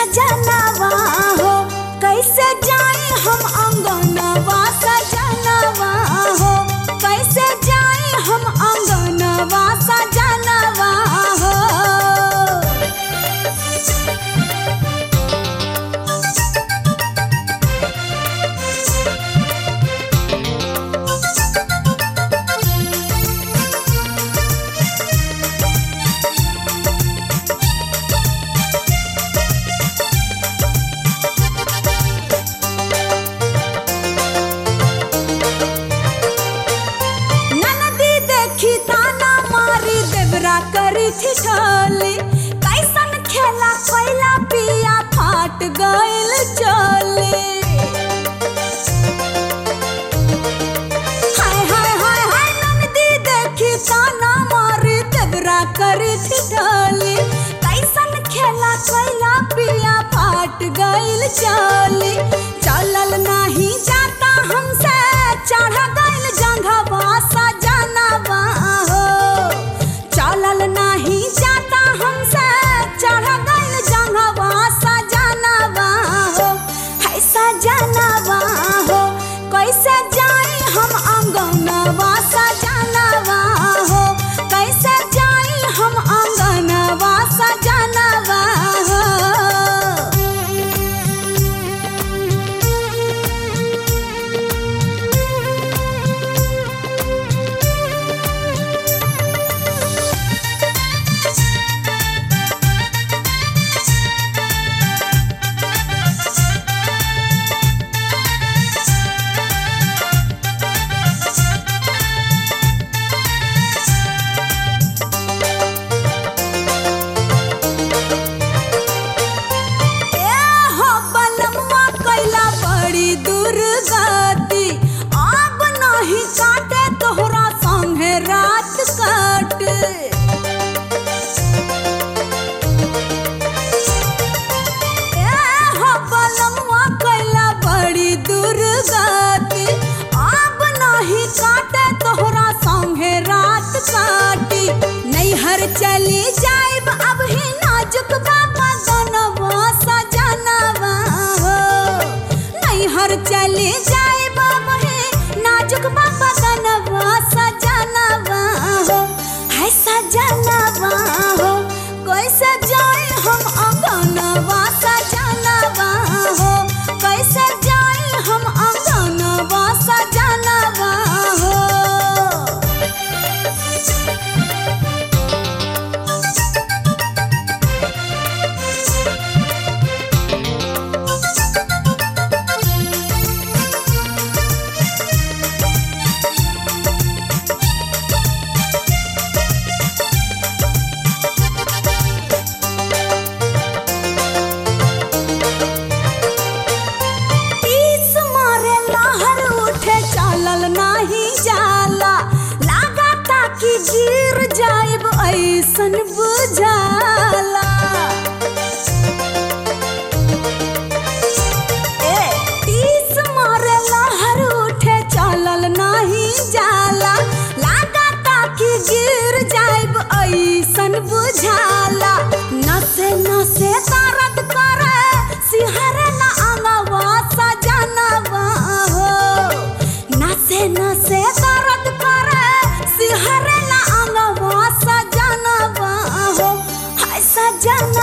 सजनवा हो कैसे जाई हम अंगनवा सजनवा हो कैसे जाई हम अंगनवा सजनवा हो। करी ठिठोली कैसन खेला कोयला पिया फाट गइल चोली। हाय हाय हाय हाय ननदी देखी ताना मारी देवरा करी ठिठोली कैसन खेला कोयला पिया फाट गइल चोली। चलल नहीं जाता हमसे चढ़ गइल जंघवा सजनवा हो चलल नहीं जाता हमसे चढ़ गइल जंघवा सजनवा हो। है सजनवा हो कैसे जाई हम अंगनवा सजनवा हो कैसे जाई हम अंगनवा सजनवा हो। दुर्गति अब नहीं काटे तोहरा संगे रात काटे। हो बलमुआ कैला बड़ी दुर्गति अब नहीं काटे तोहरा संगे रात काटी। नैहर चली जाइब अब ही नाजुक बाबा बनवा सजनवा हो नैहर चली जाए बाबा है नाजुक बाबा बनवा सजनवा हो। है सजनवा हो कैसे जाए हम अंगनवा सजनवा हो कैसे जाए हम अंगनवा सजनवा हो। नहीं जाला लागता कि गिर जाइब ऐसन बुझाला। तीस मारे लहर उठे चलल नहीं जाला लागता कि गिर जाइब ऐसन बुझाला। नसे नसे दर्द करे सिहरे ना अंगवा सजनवा हो नसे नसे दर्द करे सिहरे ना अंगवा सजनवा हो। है सजन